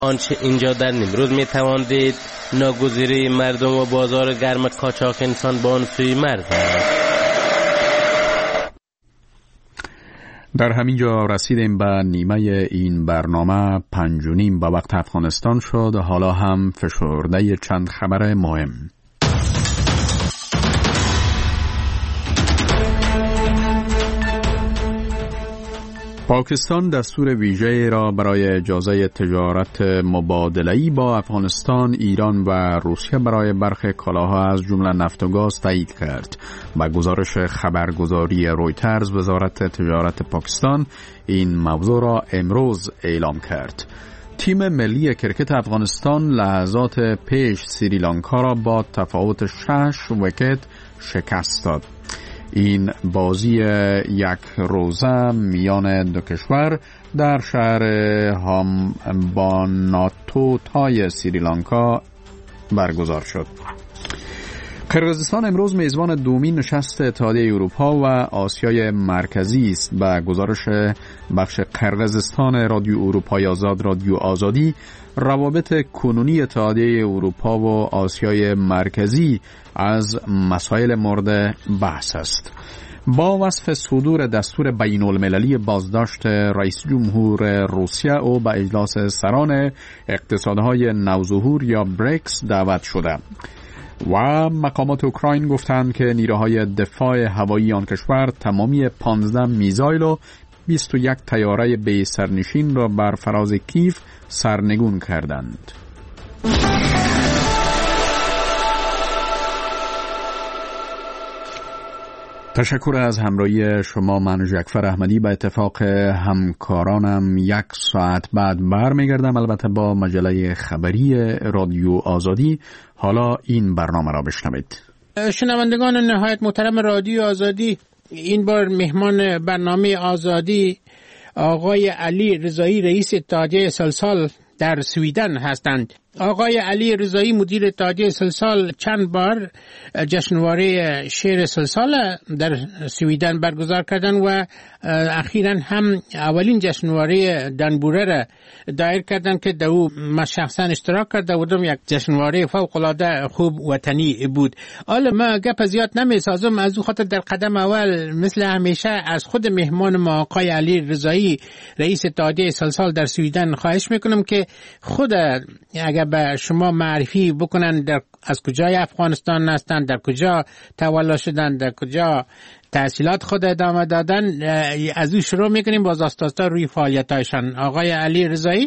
آنچه اینجا در نیمروز میتوان دید ناگزیری مردم و بازار گرم قاچاق انسان با آن سوی مرز است. در همین جا رسیدیم به نیمه این برنامه. 5:30 به وقت افغانستان شد. حالا هم فشرده چند خبر مهم. پاکستان دستور ویژه را برای اجازه تجارت مبادله‌ای با افغانستان، ایران و روسیه برای برخی کالاها از جمله نفت و گاز تایید کرد. با گزارش خبرگزاری رویترز، وزارت تجارت پاکستان این موضوع را امروز اعلام کرد. تیم ملی کرکت افغانستان لحظات پیش سریلانکا را با تفاوت 6 ویکت شکست داد. این بازی یک روزه میان دو کشور در شهر هامباناتوتای سریلانکا برگزار شد. قرقیزستان امروز میزبان دومین نشست اتحادیه اروپا و آسیای مرکزی است. به گزارش بخش قرقیزستان رادیو اروپای آزاد، رادیو آزادی، روابط کنونی اتحادیه اروپا و آسیای مرکزی از مسائل مورد بحث است. با وصف صدور دستور بین المللی بازداشت رئیس جمهور روسیه او به اجلاس سران اقتصادهای نوظهور یا بریکس دعوت شده و مقامات اوکراین گفتند که نیروهای دفاع هوایی آن کشور تمامی 15 میزایل و 21 طیاره بی سرنشین را بر فراز کیف سرنگون کردند. تشکر از همراهی شما. من جعفر احمدی به اتفاق همکارانم 1 ساعت بعد برمیگردم، البته با مجله خبری رادیو آزادی. حالا این برنامه را بشنوید. شنوندگان نهایت محترم رادیو آزادی، این بار مهمان برنامه آزادی آقای علی رضایی، رئیس اتحادیه سلسال در سویدن هستند. آقای علی رضایی مدیر اتحادیه سلسال چند بار جشنواره شعر سلسال در سویدن برگزار کردن و اخیراً هم اولین جشنواره دنبوره را دایر کردن که در او من شخصا اشتراک کرده بودم. یک جشنواره فوق العاده خوب وطنی بود. حالا ما گپ زیاد نمیسازم، از او خاطر در قدم اول مثل همیشه از خود مهمان ما آقای علی رضایی رئیس اتحادیه سلسال در سویدن خواهش میکنم که خود اگر به شما معرفی بکنن از کجای افغانستان هستند، در کجا تولد شدند، در کجا تحصیلات خود ادامه دادن، از او شروع میکنیم باز آستاستا روی فعالیتایشان. آقای علی رضایی.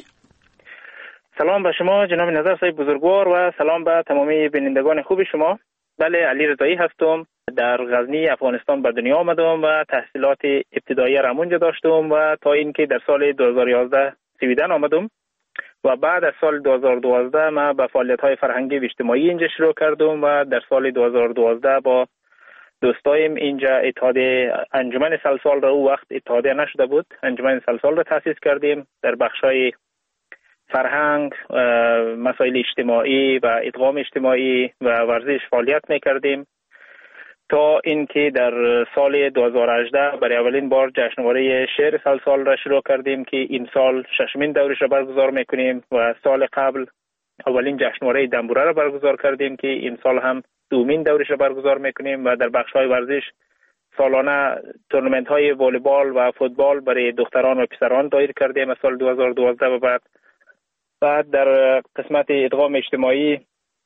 سلام به شما جناب نظر صاحب بزرگوار و سلام به تمامی بینندگان خوب شما. بله، علی رضایی هستم. در غزنی افغانستان به دنیا آمدم و تحصیلات ابتدایی را اونجا داشتم و تا اینکه در سال 2011 سویدن آمدم و بعد از سال 2012 ما به فعالیت‌های فرهنگی و اجتماعی اینجا شروع کردم و در سال 2012 با دوستایم اینجا اتحادیه انجمن سلسال را، او وقت اتحادیه نشده بود، انجمن سلسال را تأسیس کردیم. در بخش‌های فرهنگ، مسائل اجتماعی و ادغام اجتماعی و ورزش فعالیت می‌کردیم تا اینکه در سال 2018 برای اولین بار جشنواره شعر سلسال را شروع کردیم که این سال 6مین دورش را برگزار میکنیم و سال قبل اولین جشنواره دنبوره را برگزار کردیم که این سال هم دومین دورش را برگزار میکنیم و در بخش‌های ورزش سالانه تورنمنت‌های والیبال و فوتبال برای دختران و پسران دایر کردیم از سال 2012 و بعد در قسمت ادغام اجتماعی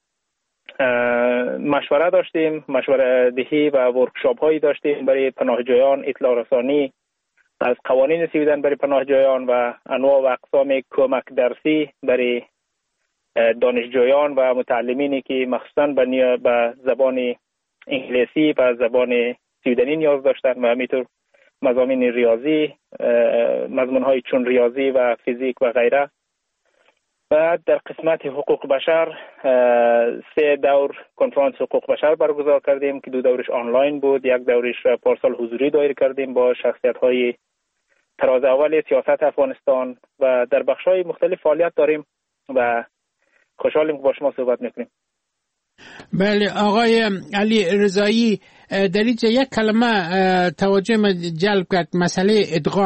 مشوره داشتیم، مشوره دهی و ورکشاپ هایی داشتیم برای پناهجویان، اطلاع رسانی از قوانین سویدن برای پناهجویان و انواع و اقسام کمک درسی برای دانشجویان و متعلمینی که مخصوصا به زبان انگلیسی و زبان سویدنی نیاز داشتن و همینطور مضامین ریاضی، مضمون های چون ریاضی و فیزیک و غیره. بعد در قسمت حقوق بشر 3 دور کنفرانس حقوق بشر برگزار کردیم که 2 دورش آنلاین بود، 1 دورش پارسال حضوری دایر کردیم با شخصیت‌های تراز اول سیاست افغانستان و در بخش‌های مختلف فعالیت داریم و خوشحالیم که با شما صحبت می‌کنیم. بله آقای علی رضایی، در اینجا یک کلمه توجه من جلب کرد، مسئله ادغام.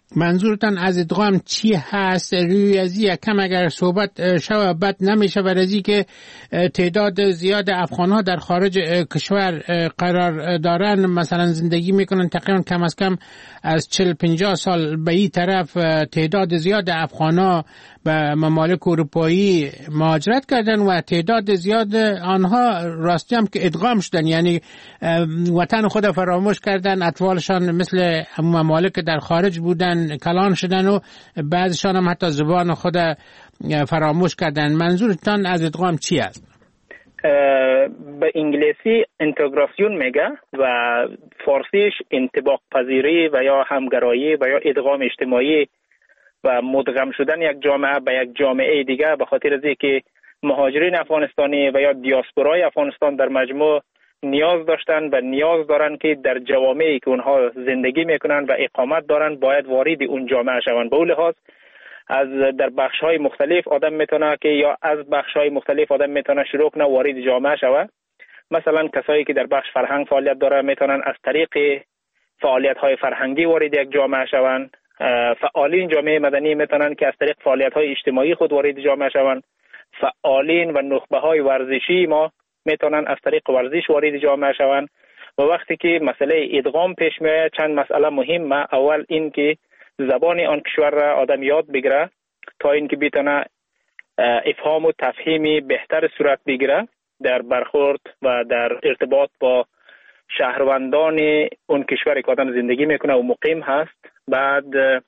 منظورتان از ادغام چی هست؟ روی از کم اگر صحبت شوه بد نمیشه بر ازی که تعداد زیاد افغان‌ها در خارج کشور قرار دارن، مثلا زندگی میکنن، تقریبا کم از کم از 40-50 سال به این طرف تعداد زیاد افغان‌ها به ممالک اروپایی مهاجرت کردن و تعداد زیاد آنها راستی هم که ادغام شدن، یعنی وطن خود فراموش کردن، اطفالشان مثل ممالک در خارج بودن کلان شدن و بعضشان هم حتی زبان خود فراموش کردن. منظورتان از ادغام چی است؟ به انگلیسی اینتگراسیون میگه و فارسیش انطباق پذیری و یا همگرایی و یا ادغام اجتماعی و مدغم شدن یک جامعه به یک جامعه دیگه، به خاطر از اینکه مهاجرین افغانستانی و یا دیاسپورای افغانستان در مجموع نیاز داشتن و نیاز دارن که در جوامعی که اونها زندگی میکنن و اقامت دارن باید وارد اون جامعه شوند. به اون لحاظ از در بخش‌های مختلف آدم میتونه که یا از بخش‌های مختلف آدم میتونه شروع کنه وارد جامعه شود. مثلا کسایی که در بخش فرهنگ فعالیت داره میتونن از طریق فعالیت‌های فرهنگی وارد یک جامعه شوند. فعالین جامعه مدنی میتونن که از طریق فعالیت‌های اجتماعی خود وارد جامعه شوند. فعالین و نخبه‌های ورزشی ما میتونن از طریق ورزش وارد جامعه شوند. و وقتی که مسئله ادغام پیش میاد چند مسئله مهمه. اول این که زبان آن کشور را آدم یاد بگیره تا اینکه بتونه افهام و تفهیمی بهتر صورت بگیره در برخورد و در ارتباط با شهروندان اون کشوری که آدم زندگی میکنه و مقیم هست. بعد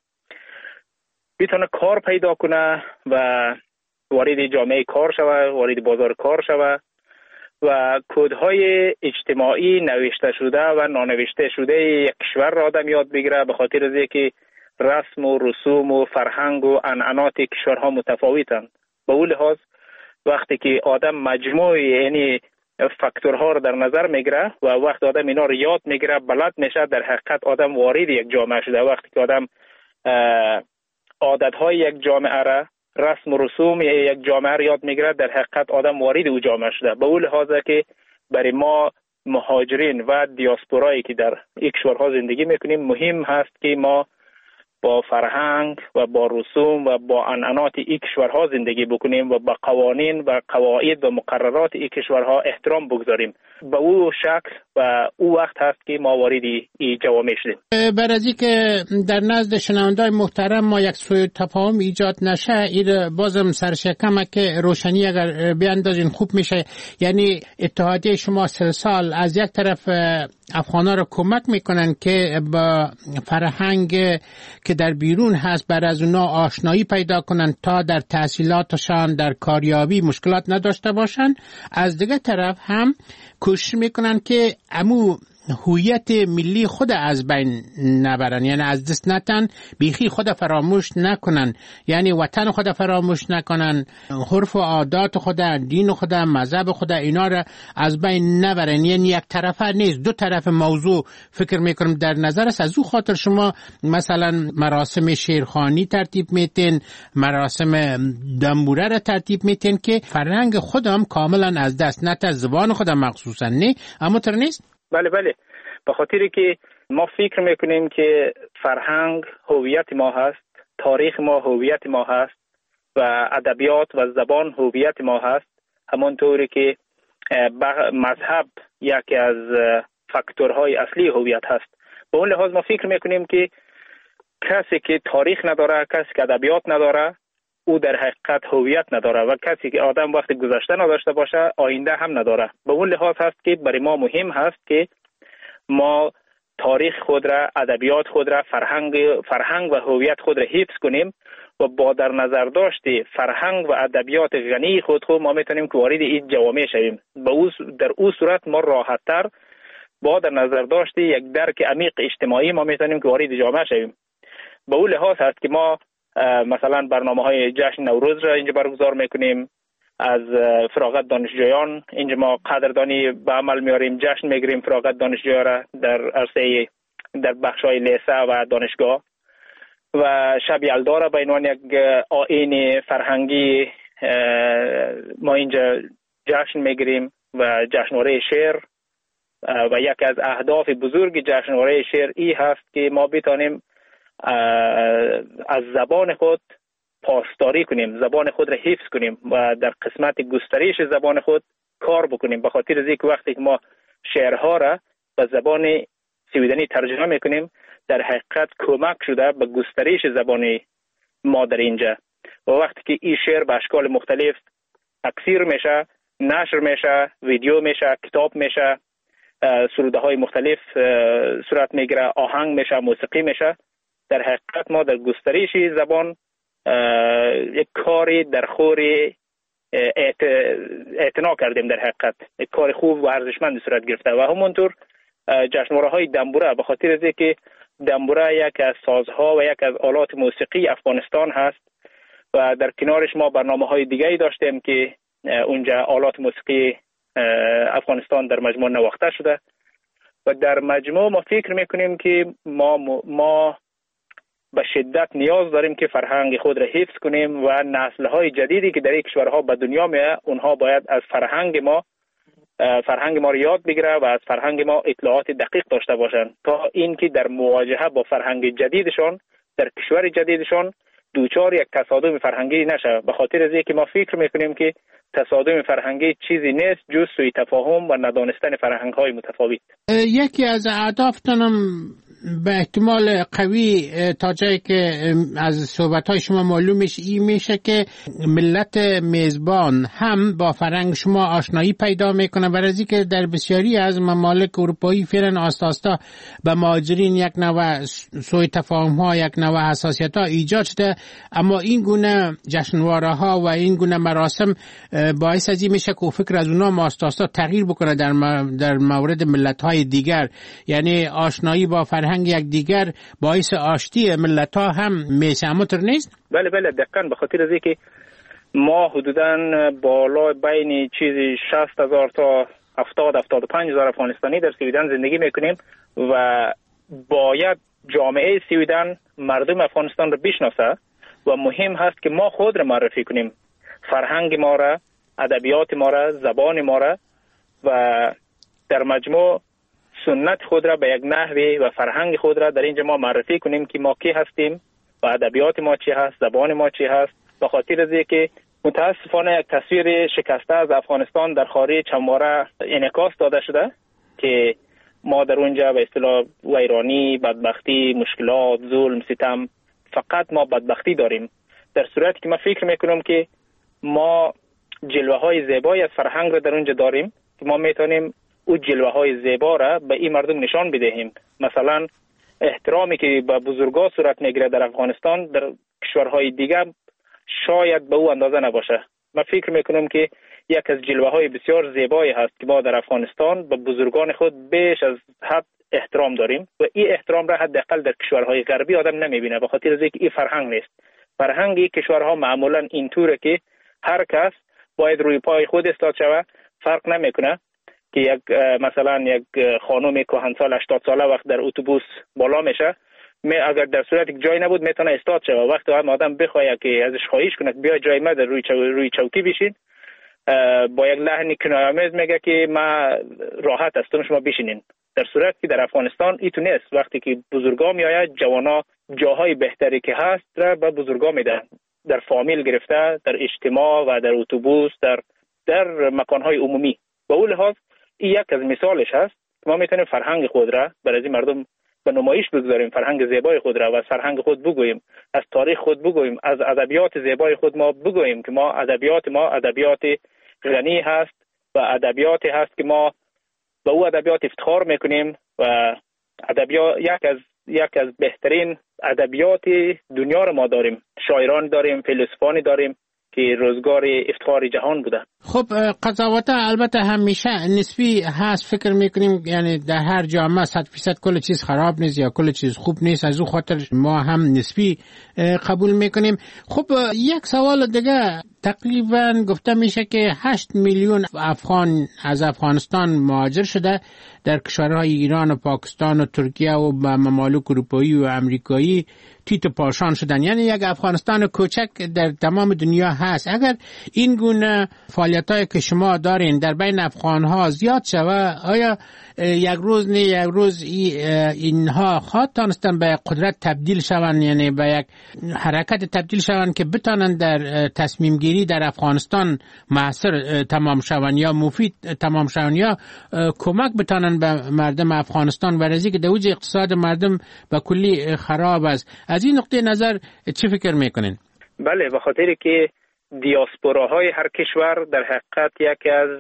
بتونه کار پیدا کنه و وارد جامعه کار شوه، وارد بازار کار شوه و کدهای اجتماعی نوشته شده و نانوشته شده یک کشور را آدم یاد بگیره، به خاطر از اینکه رسم و رسوم و فرهنگ و عنعنات کشورها متفاوتند. به اون لحاظ وقتی که آدم مجموع یعنی فاکتورها رو در نظر میگیره و وقتی آدم اینا رو یاد میگیره بلد میشه، در حقیقت آدم وارد یک جامعه شده. وقتی که آدم عادتهای یک جامعه را، رسم و رسوم یک جامعه را یاد میگیره، در حقیقت آدم وارد او جامعه شده. به اون لحاظ که برای ما مهاجرین و دیاسپورایی که در یک کشورها زندگی میکنیم مهم هست که ما با فرهنگ و با رسوم و با عنعنات این کشورها زندگی بکنیم و با قوانین و قواعد و مقررات این کشورها احترام بگذاریم. به او شکل و او وقت هست که ما وارد این جوامع شدیم. بر از که در نزد شنوندای محترم ما یک سوء تفاهم ایجاد نشه، این بازم سرشکمه که روشنی اگر بیاندازین خوب میشه. یعنی اتحادیه شما 3 سال از یک طرف افغانا رو کمک میکنن که با فرهنگ که در بیرون هست بر از اونا آشنایی پیدا کنن تا در تحصیلاتشان در کاریابی مشکلات نداشته باشن. از دیگه طرف هم کوشش میکنن که امو هویت ملی خود از بین نبرن، یعنی از دست نتن، بیخی خود فراموش نکنن، یعنی وطن خود فراموش نکنن، عرف و عادات خود، دین خود، مذهب خود، اینا را از بین نبرن. یعنی یک طرفه نیست، دو طرف موضوع فکر میکنم در نظر است. از او خاطر شما مثلا مراسم شیرخوانی ترتیب میتین، مراسم دنبوره را ترتیب میتین که فرهنگ خودم کاملا از دست نت، زبان خودم مخصوصا نه، اما تر نیست. بله به خاطر که ما فکر میکنیم که فرهنگ هویت ما هست، تاریخ ما هویت ما هست و ادبیات و زبان هویت ما هست، همانطوری که مذهب یکی از فاکتورهای اصلی هویت هست. به اون لحاظ ما فکر میکنیم که کسی که تاریخ نداره، کسی که ادبیات نداره، او در حقیقت هویت نداره و کسی که آدم وقتی گذشته نداشته باشه آینده هم نداره. به اون لحاظ هست که برای ما مهم هست که ما تاریخ خود را، ادبیات خود را، فرهنگ و هویت خود را حفظ کنیم و با در نظر داشت فرهنگ و ادبیات غنی خود ما میتونیم که وارد این جوامع شویم. در او صورت ما راحت‌تر با در نظر داشت یک درک عمیق اجتماعی ما میتونیم که وارد جامعه شویم. به اون لحاظ هست که ما مثلا برنامه‌های جشن نوروز را اینجا برگزار میکنیم، از فراغت دانشجویان اینجا ما قدردانی به عمل میاریم، جشن میگیریم فراغت دانشجویان را در عرصه در بخش‌های لیسه و دانشگاه و شب یلدا را به عنوان یک آیین فرهنگی ما اینجا جشن میگیریم و جشنواره شعر و یکی از اهداف بزرگ جشنواره شعر ای هست که ما بتانیم از زبان خود پاسداری کنیم، زبان خود را حفظ کنیم و در قسمت گسترش زبان خود کار بکنیم. به خاطر از اینکه وقتی که ما شعرها را به زبان سویدنی ترجمه میکنیم در حقیقت کمک شده به گسترش زبان ما در اینجا. و وقتی که این شعر به اشکال مختلف تکثیر میشه، نشر میشه، ویدیو میشه، کتاب میشه، سروده های مختلف صورت میگیره، آهنگ میشه، موسیقی میشه، در حقیقت ما در گسترش زبان یک کاری در خور اعتنا کردیم. در حقیقت یک کار خوب و ارزشمند صورت گرفته. و همونطور جشنواره های دنبوره، به خاطر از اینکه دنبوره یک از سازها و یک از آلات موسیقی افغانستان هست و در کنارش ما برنامه های دیگری داشتیم که اونجا آلات موسیقی افغانستان در مجموع نواخته شده و در مجموع ما فکر میکنیم که ما به شدت نیاز داریم که فرهنگ خود را حفظ کنیم و نسل‌های جدیدی که در این کشورها به دنیا میاد اونها باید از فرهنگ ما را یاد بگیره و از فرهنگ ما اطلاعات دقیق داشته باشند تا اینکه در مواجهه با فرهنگ جدیدشان در کشور جدیدشان دوچار یک تصادم فرهنگی نشه. به خاطر از اینکه ما فکر میکنیم که تصادم فرهنگی چیزی نیست جز سوء تفاهم و ندانستن فرهنگ‌های متفاوت. یکی از اهدافتانم به احتمال قوی تا جایی که از صحبت‌های شما معلوم میشه که ملت میزبان هم با فرهنگ شما آشنایی پیدا میکنه و از اینکه در بسیاری از ممالک اروپایی فعلا آستا به مهاجرین یک نوع سوء تفاهم‌ها، یک نوع حساسیت‌ها ایجاد شده، اما این گونه جشنواره‌ها و این گونه مراسم باعث از این میشه که فکر از اونها آستا تغییر بکنه در مورد ملت‌های دیگر، یعنی آشنایی با فرهنگ یک دیگر باعث آشتی ملت‌ها هم میشه. همونطور نیست؟ بله دقیقاً. به خاطر از اینکه ما حدوداً بالا بین چیزی 60,000 تا 70,000-75,000 افغانستانی در سویدن زندگی میکنیم و باید جامعه سویدن مردم افغانستان رو بشناسه و مهم هست که ما خود رو معرفی کنیم، فرهنگ ما را، ادبیات ما را، زبان ما را و در مجموع سنت خود را به یک نحوی و فرهنگ خود را در اینجا ما معرفی کنیم که ما کی هستیم و ادبیات ما چی هست، زبان ما چی هست. به خاطر از اینکه متاسفانه یک تصویر شکسته از افغانستان در خارج همواره انعکاس داده شده که ما در اونجا به اصطلاح ویرانی، بدبختی، مشکلات، ظلم، ستم، فقط ما بدبختی داریم. در صورتی که من فکر میکنم که ما جلوه های زیبایی از فرهنگ را در اونجا داریم که ما میتونیم او جلوه های زیبا را به این مردم نشان بدهیم. مثلا احترامی که به بزرگا صورت میگیره در افغانستان در کشورهای دیگه شاید به او اندازه نباشه. من فکر میکنم که یک از جلوه های بسیار زیبایی هست که ما در افغانستان به بزرگان خود بیش از حد احترام داریم و این احترام را حداقل در کشورهای غربی آدم نمیبینه، به خاطر اینکه این فرهنگ نیست. فرهنگ این کشورها معمولا اینطوره که هر کس باید روی پای خود ایستاد شود، فرق نمیکنه که مثلا یک خانم کهنسال 80 ساله وقت در اتوبوس بالا میشه، اگر در صورتی که جای نبود میتونه استاد شه و وقتی هم آدم بخواد که ازش خواهش کنه بیا جای ما در روی چوکی بشین، با یک لحن کنایه‌آمیز میگه که ما راحت هستم شما بشینین. در صورتی که در افغانستان ایتو نیست. وقتی که بزرگا میآید جوانا جاهای بهتری که هست را به بزرگا میدن، در فامیل گرفته، در اجتماع و در اتوبوس، در مکانهای عمومی. به اون لحاظ این یک از مثالش هست. ما میتونیم فرهنگ خود را برای مردم به نمایش بگذاریم، فرهنگ زیبای خود را و از فرهنگ خود بگوییم، از تاریخ خود بگوییم، از ادبیات زیبای خود ما بگوییم که ما ادبیات غنی هست و ادبیاتی هست که ما به او ادبیات افتخار میکنیم و ادبیات یک از بهترین ادبیات دنیا رو ما داریم. شاعران داریم، فیلسوفانی داریم که روزگار افتخار جهان بوده. خب قضاوت البته همیشه نسبی هست، فکر میکنیم یعنی در هر جامعه 100% کل چیز خراب نیست یا کل چیز خوب نیست، از اون خاطر ما هم نسبی قبول میکنیم. خب یک سوال دیگه، تقریبا گفته میشه که 8 میلیون افغان از افغانستان مهاجر شده در کشورهای ایران و پاکستان و ترکیه و ممالک اروپایی و امریکایی تیت و پاشان شدن، یعنی یک افغانستان کوچک در تمام دنیا هست. اگر این گونه فعالیتایی که شما دارین در بین افغان‌ها زیاد شوه، آیا یک روز نه یک روز اینها خواهد تانستن به قدرت تبدیل شوند، یعنی به یک حرکت تبدیل شوند که بتانن در تصمیم گیری در افغانستان موثر تمام شوند یا مفید تمام شوند یا کمک بتانن به مردم افغانستان، ورزی که دوج اقتصاد مردم به کلی خراب است؟ از این نقطه نظر چی فکر میکنین؟ بله، به خاطر که دیاسپوراهای هر کشور در حقیقت یکی از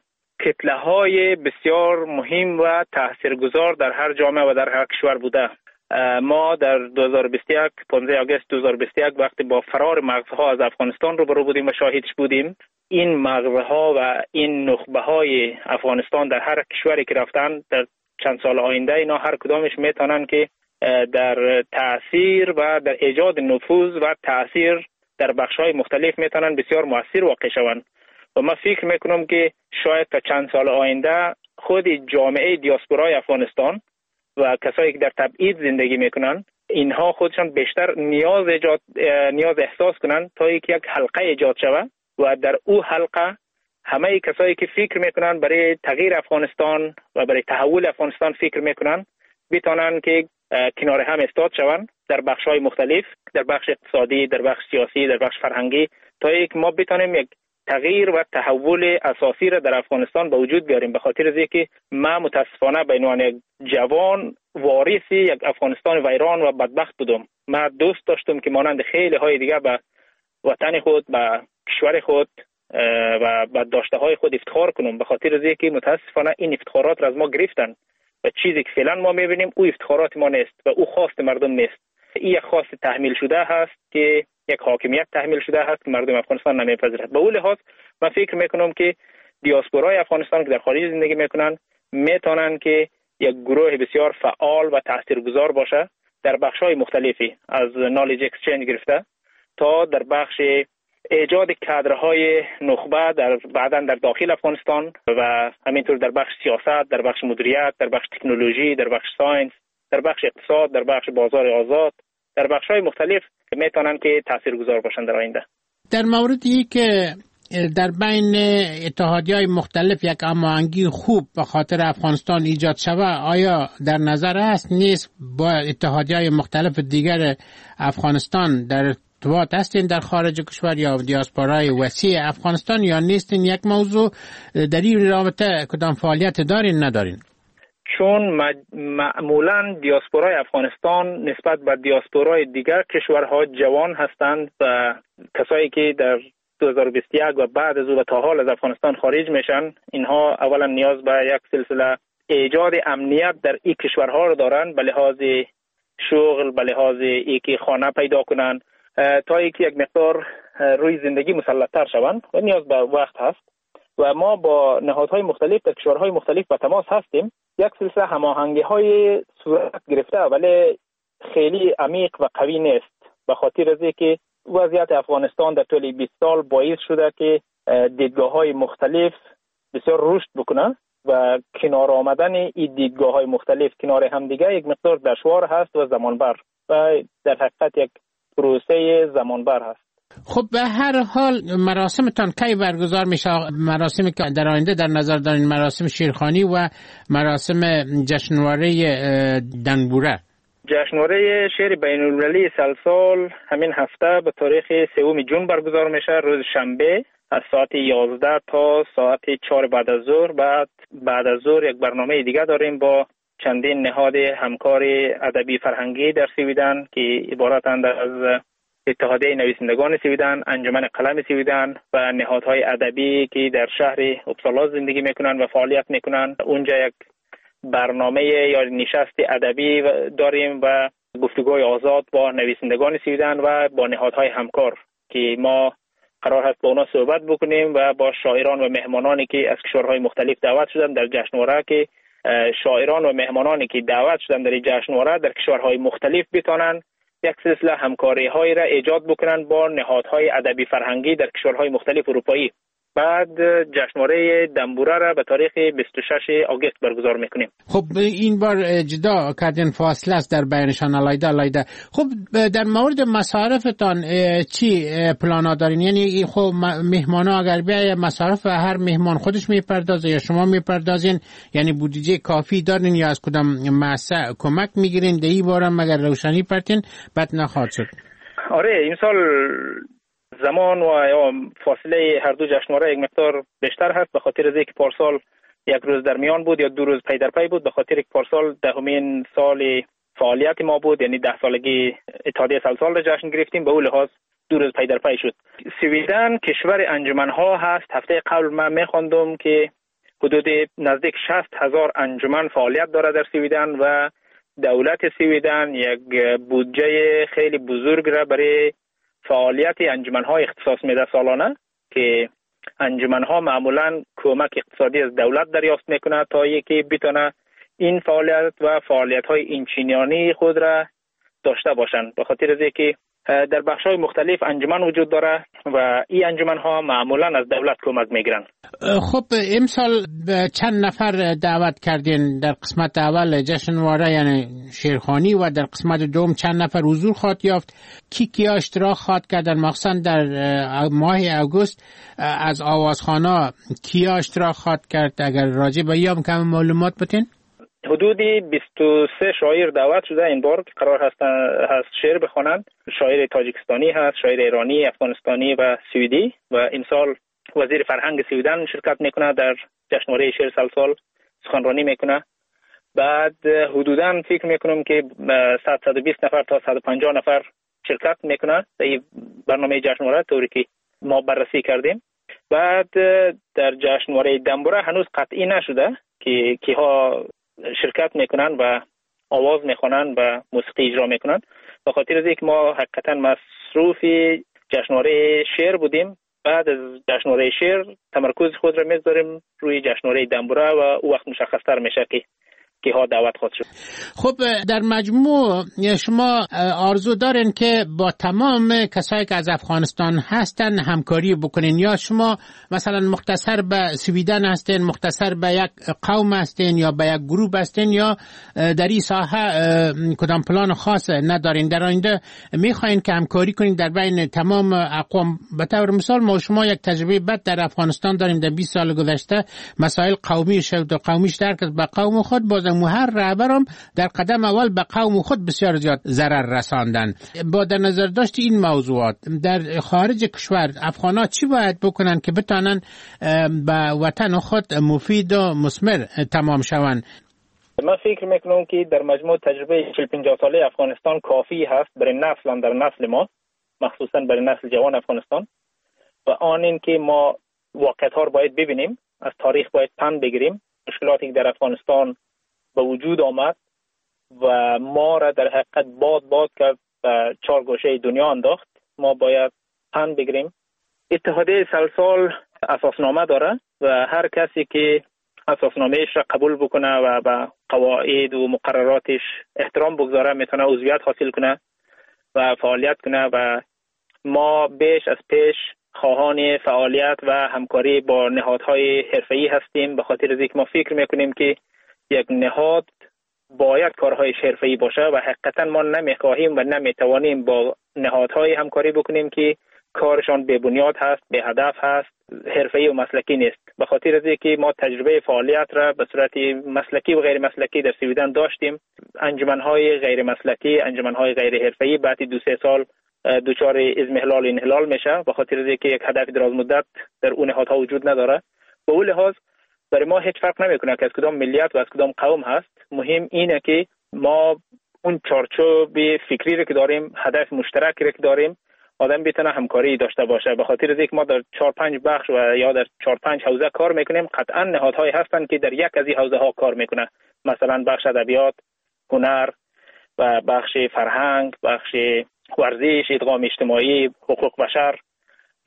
کتله‌های بسیار مهم و تاثیرگذار در هر جامعه و در هر کشور بوده. ما در 2021 15 آگوست 2021 وقتی با فرار مغزها از افغانستان روبرو بودیم و شاهدش بودیم، این مغزها و این نخبه‌های افغانستان در هر کشوری که رفتن در چند سال آینده اینا هر کدامش میتونن که در تأثیر و در ایجاد نفوذ و تأثیر در بخش‌های مختلف میتونن بسیار مؤثر واقع شوند. و من فکر میکنم که شاید تا چند سال آینده خود جامعه دیاسپورای افغانستان و کسایی که در تبعید زندگی میکنن اینها خودشان بیشتر نیاز احساس کنن تا یک حلقه ایجاد شود و در او حلقه همه کسایی که فکر میکنن برای تغییر افغانستان و برای تحول افغانستان فکر میکنن بتونن که کنار هم استاد شوند در بخش‌های مختلف، در بخش اقتصادی، در بخش سیاسی، در بخش فرهنگی، تا یک ما بتونیم یک تغییر و تحول اساسی را در افغانستان به وجود بیاریم. به خاطر از اینکه ما متاسفانه به عنوان یک جوان وارث یک افغانستان ویران و بدبخت بودم. ما دوست داشتم که مانند خیلی های دیگه به وطن خود، به کشور خود و به داشته های خود افتخار کنم. به خاطر از اینکه متاسفانه این افتخارات را از ما گرفتن و چیزی که فعلا ما میبینیم او افتخارات ما نیست و او خواست مردم نیست. این یک خواست تحمیل شده هست که یک حاکمیت تحمیل شده هست که مردم افغانستان نمیپذیرد. به اون لحاظ من فکر میکنم که دیاسپورای افغانستان که در خارج زندگی میکنن میتونن که یک گروه بسیار فعال و تاثیرگذار باشه در بخش‌های مختلفی، از نالج اکسچنج گرفته تا در بخش ایجاد کادرهای نخبه بعداً در داخل افغانستان و همینطور در بخش سیاست، در بخش مدیریت، در بخش تکنولوژی، در بخش ساینس، در بخش اقتصاد، در بخش بازار آزاد، در بخش‌های مختلف میتونن که تاثیرگذار باشن در آینده. در موردی که در بین اتحادیه‌های مختلف یک هماهنگی خوب به خاطر افغانستان ایجاد شود، آیا در نظر است نیست با اتحادیه‌های مختلف دیگر افغانستان در ارتباط هستین در خارج کشور یا دیاسپورای وسیع افغانستان یا نیستین؟ یک موضوع در این رابطه کدام فعالیت دارین ندارین؟ چون معمولا دیاسپورای افغانستان نسبت به دیاسپورای دیگر کشورها جوان هستند و کسایی که در 2021 و بعد از او و تا حال از افغانستان خارج میشن، اینها اولا نیاز به یک سلسله ایجاد امنیت در این کشورها رو دارن، به لحاظ شغل، به لحاظ اینکه خانه پیدا کنن تا اینکه یک مقدار روی زندگی مسلط‌تر شوند و نیاز به وقت هست. و ما با نهادهای مختلف در کشورهای مختلف به تماس هستیم. یک سلسله هماهنگی‌های صورت گرفته ولی خیلی عمیق و قوی نیست، به خاطر از اینکه وضعیت افغانستان در طول 20 سال باعث شده که دیدگاه‌های مختلف بسیار رشد بکنه و کنار آمدن این دیدگاه‌های مختلف کنار هم دیگه یک مقدار دشوار هست و زمانبر و در حقیقت یک پروسه زمانبر هست. خب به هر حال مراسمتان کی برگزار میشه؟ مراسمی که در آینده در نظر دارین مراسم شیرخوانی و مراسم جشنواره دنبوره. جشنواره شعر بین‌المللی سلسال همین هفته به تاریخ 3 جون برگزار میشه، روز شنبه از ساعت 11 تا ساعت 4 بعد از ظهر. بعد از ظهر یک برنامه دیگه داریم با چندین نهاد همکار ادبی فرهنگی در سویدن که عبارتند از اتحادیه نویسندگان سویدن، انجمن قلم سویدن و نهادهای ادبی که در شهر اپسالا زندگی میکنن و فعالیت میکنن. اونجا یک برنامه یا نشست ادبی داریم و گفتگوی آزاد با نویسندگان سویدن و با نهادهای همکار که ما قرار هست با اونا صحبت بکنیم و با شاعران و مهمانانی که از کشورهای مختلف دعوت شدن در جشنواره، که شاعران و مهمانانی که دعوت شدن در جشنواره در کشورهای مختلف بتونن یک سلسله همکاری هایی را ایجاد بکنن با نهادهای ادبی فرهنگی در کشورهای مختلف اروپایی. بعد جشنواره دنبوره را به تاریخ 26 آگوست برگزار میکنیم. خب این بار جدا کردین، فاصله است در بینشان علایده. خب در مورد مصارفتان چی پلانا دارین؟ یعنی خب مهمانا اگر بیای مصارف هر مهمان خودش میپردازه یا شما میپردازین؟ یعنی بودجه کافی دارین یا از کدام مؤسسه کمک میگیرین؟ دی بارم مگر روشنی پرتین بعد نخواهد شد. آره این سال زمان و یا فاصله هر دو جشنواره یک مقدار بیشتر هست، به خاطر از اینکه پارسال یک روز در میان بود یا 2 روز پی در پی بود، به خاطر اینکه پارسال 10مین سال فعالیت ما بود، یعنی 10 سالگی اتحادیه سلسال را جشن گرفتیم، به اون لحاظ 2 روز پی در پی شد. سویدن کشور انجمن‌ها هست. هفته قبل من می‌خواندم که حدود نزدیک 60,000 انجمن فعالیت داره در سویدن و دولت سویدن یک بودجه خیلی بزرگ را برای فعالیت انجمن‌ها اختصاص میده سالانه، که انجمن‌ها معمولاً کمک اقتصادی از دولت دریافت میکنه تا اینکه بتونه این فعالیت و فعالیت‌های اینچنینی خود را داشته باشند. به خاطر از اینکه در بخش‌های مختلف انجمن وجود داره و این انجمن‌ها معمولاً از دولت کمک میگیرن. خب امسال چند نفر دعوت کردین در قسمت اول جشنواره یعنی شیرخوانی و در قسمت دوم چند نفر حضور خواهد یافت؟ کیا اشتراک خواهد کردن؟ مخصوصا در ماه اوگوست از آوازخوانا کیا اشتراک خواهد کرد؟ اگر راجع به این کم معلومات بدین. حدودی 23 شاعر دعوت شده این بار که قرار هست شعر بخوانند. شاعر تاجیکستانی هست، شاعر ایرانی، افغانستانی و سوئدی، و امسال وزیر فرهنگ سویدن شرکت میکنه در جشنواره شعر سلسال، سخنرانی میکنه. بعد حدوداً فکر میکنم که 120 نفر تا 150 نفر شرکت میکنه در این برنامه جشنواره طوری که ما بررسی کردیم. بعد در جشنواره دنبوره هنوز قطعی نشده که کیها شرکت میکنن و آواز میخوانن و موسیقی اجرا میکنن، به خاطر از اینکه ما حقیقتا مصروف جشنواره شعر بودیم. بعد از جشنواره شعر تمرکز خود را میذاریم روی جشنواره دنبوره و او وقت مشخص‌تر میشه که ها دعوت خواهد شد. خب در مجموع شما آرزو دارین که با تمام کسایی که از افغانستان هستن همکاری بکنین، یا شما مثلا مختصر به سویدن هستین، مختصر به یک قوم هستین یا به یک گروه هستین، یا در این ساحه کدام پلان خاص ندارین؟ در آینده میخواین که همکاری کنین در بین تمام اقوام؟ به طور مثال ما شما یک تجربه بد در افغانستان داریم در 20 سال گذشته، مسائل قومی شد و قومیش درک به قوم خود، باز هر رهبرم در قدم اول به قوم خود بسیار زیاد ضرر رساندن. با در نظر داشت این موضوعات در خارج کشور افغانا چی باید بکنن که بتانن به وطن خود مفید و مثمر تمام شوند؟ من فکر میکنم که در مجموع تجربه 40-50 ساله افغانستان کافی هست برای نسل ما، مخصوصا برای نسل جوان افغانستان، و آن این که ما واقعیت ها رو باید ببینیم، از تاریخ باید پند بگیریم. مشکلاتی که در افغانستان به وجود آمد و ما را در حقیقت باد کرد و 4 گوشه دنیا انداخت، ما باید پند بگیریم. اتحادیه سلسال اساسنامه داره و هر کسی که اساسنامه‌اش را قبول بکنه و به قواعد و مقرراتش احترام بگذاره میتونه عضویت حاصل کنه و فعالیت کنه، و ما بیش از پیش خواهان فعالیت و همکاری با نهادهای حرفه‌ای هستیم، به خاطر اینکه ما فکر میکنیم که یک نهاد باید کارهای حرفه‌ای باشه و حقیقتا ما نمیخواهیم و نمیتوانیم با نهادهای همکاری بکنیم که کارشان به بنیاد هست، به هدف هست، حرفه‌ای و مسلکی نیست. به خاطر از اینکه ما تجربه فعالیت را به صورت مسلکی و غیر مسلکی در سویدن داشتیم، انجمن‌های غیر مسلکی، انجمن‌های غیر حرفه‌ای بعد 2-3 سال دچار اضمحلال انحلال میشه، به خاطر از اینکه یک هدف دراز مدت در اون نهادها وجود نداره. به اون لحاظ برای ما هیچ فرق نمیکنه که از کدام ملیت و از کدام قوم هست. مهم اینه که ما اون چارچوب فکری رو که داریم، هدف مشترکی رو که داریم، آدم بتونه همکاری داشته باشه. به خاطر اینکه ما در 4-5 بخش و یا در 4-5 حوزه کار میکنیم، قطعا نهادهایی هستن که در یک از این حوزه ها کار میکنه، مثلا بخش ادبیات، هنر و بخش فرهنگ، بخش ورزش، ادغام اجتماعی، حقوق بشر،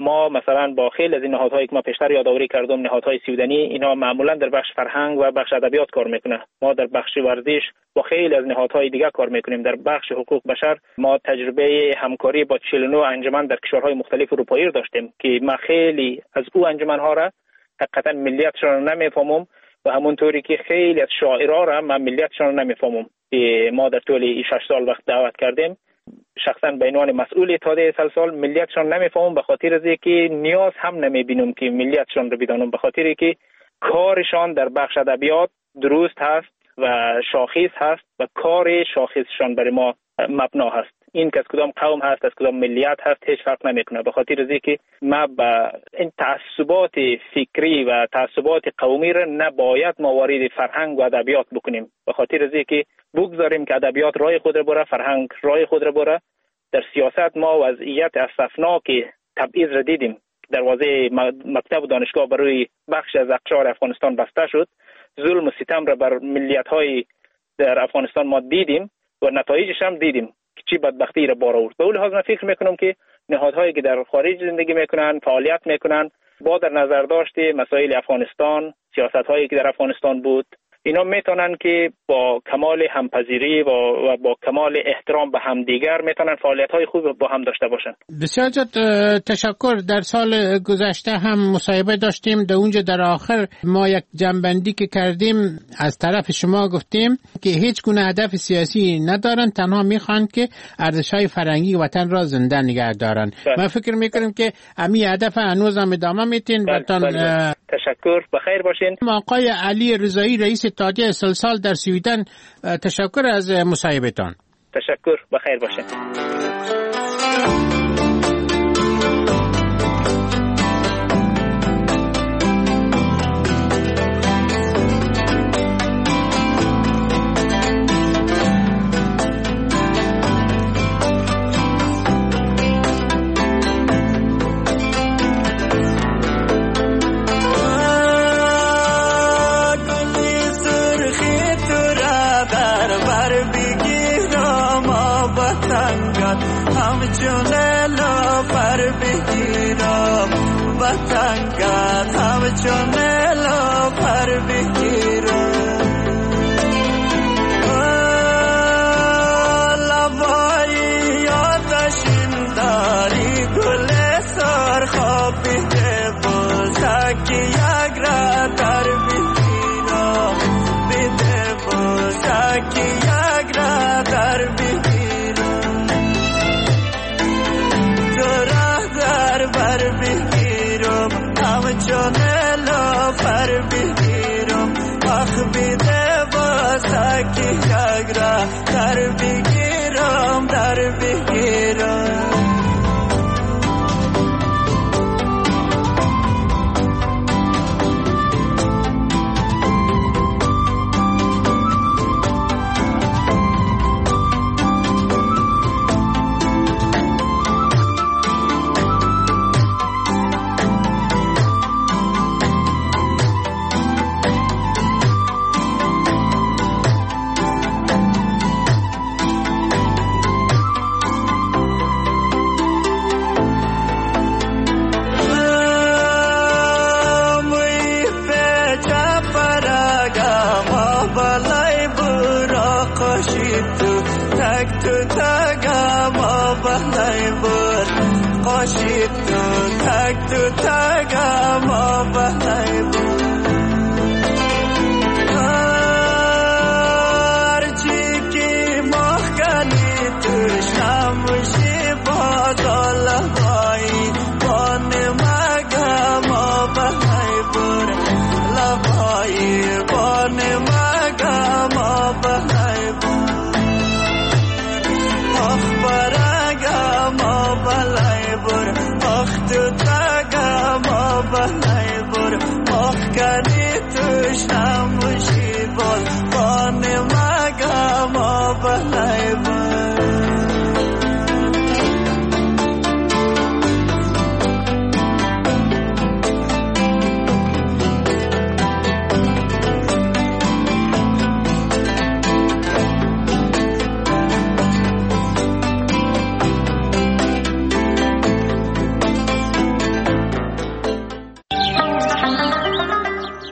ما مثلا با خیلی از این نهادهایی که ما پیشتر یادآوری کردم، نهادهای سویدنی، اینا معمولا در بخش فرهنگ و بخش ادبیات کار میکنه. ما در بخش ورزش با خیلی از نهادهای دیگه کار میکنیم. در بخش حقوق بشر ما تجربه همکاری با 49 انجمن در کشورهای مختلف اروپایی داشتیم که ما خیلی از او انجمنها را حقیقتا ملیتشان را نمیفهمم و همونطوری که خیلی از شاعرها را من ملیتشان را نمیفهمم. ما در طول 6 سال وقت دعوت کردیم، شخصا به عنوان مسئول اتحادیه سلسال ملیتشان نمیفهمم، به خاطر از اینکه نیاز هم نمیبینم که ملیتشان رو بدانم، به خاطر اینکه کارشان در بخش ادبیات درست هست و شاخص هست و کار شاخصشان برای ما مبنا هست. این که از کدام قوم هست، از کدام ملیت هست، هیچ فرق نمیکنه، به خاطر از اینکه ما با این تعصبات فکری و تعصبات قومی را نباید ما وارد فرهنگ و ادبیات بکنیم، به خاطر از اینکه بگذاریم که ادبیات راه خود را بره، فرهنگ راه خود را بره. در سیاست ما وضعیت اسفناک تبعیض را دیدیم. دروازه مکتب و دانشگاه برای بخش از اقشار افغانستان بسته شد. ظلم و ستم را بر ملیت‌های در افغانستان ما دیدیم و نتایجش هم دیدیم که چی بدبختی را بار آورد. به اون لحاظ من فکر میکنم که نهادهایی که در خارج زندگی میکنن، فعالیت میکنن، با در نظر داشته مسائل افغانستان، سیاست‌هایی که در افغانستان بود، اینا میتونن که با کمال همپذیری و با کمال احترام به همدیگر میتونن فعالیت‌های خوب با هم داشته باشن. بسیار تشکر. در سال گذشته هم مصاحبه داشتیم، در اونجا در آخر ما یک جنبندی که کردیم از طرف شما گفتیم که هیچ گونه هدف سیاسی ندارن، تنها میخوان که ارزش‌های فرهنگی وطن را زنده نگه دارن. من فکر میکنم که همین هدف هنوز هم ادامه میتین. تشکر، بخیر باشین. آقای علی رضایی رئیس اتحادیه سلسال در سویدن، تشکر از مصاحبهتان. تشکر، بخیر باشین.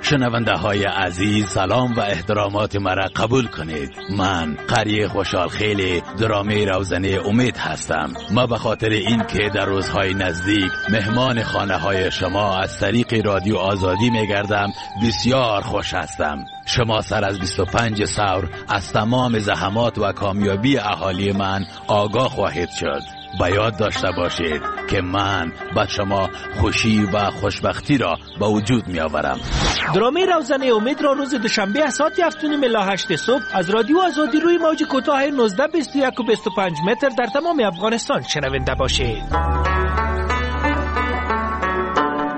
شنونده های عزیز، سلام و احترامات مرا قبول کنید. من قری خوشحال خیلی درامه روزنه امید هستم. ما به خاطر این که در روزهای نزدیک مهمان خانه های شما از طریق رادیو آزادی میگردم بسیار خوش هستم. شما سر از 25 ثور از تمام زحمات و کامیابی اهالی من آگاه خواهید شد. با یاد داشته باشید که من به شما خوشی و خوشبختی را به وجود می آورم. درامه روزنه امید را روز دوشنبه از ساعت 7:08 صبح از رادیو آزادی روی موج کوتاه 19 21 و 25 متر در تمام افغانستان شنونده باشید.